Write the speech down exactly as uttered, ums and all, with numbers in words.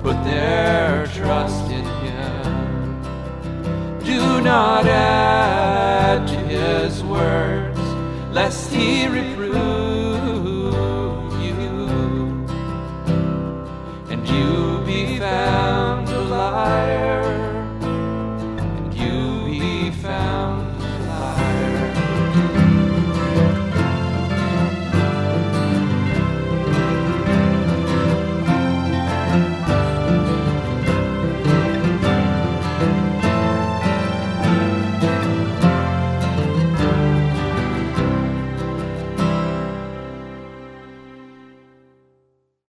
put their trust in him. Do not add to his words, lest he reproach